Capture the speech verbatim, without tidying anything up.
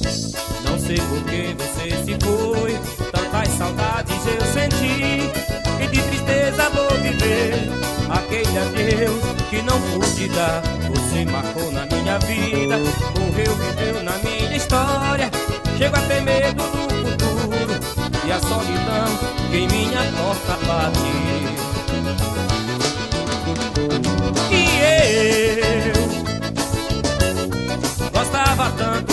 Não sei por que você se foi, tantas saudades eu senti, e de tristeza vou viver aquele adeus que não pude dar. Você marcou na minha vida, morreu, viveu na minha história. Chego a ter medo do futuro e a solidão que em minha porta bate. E eu gostava tanto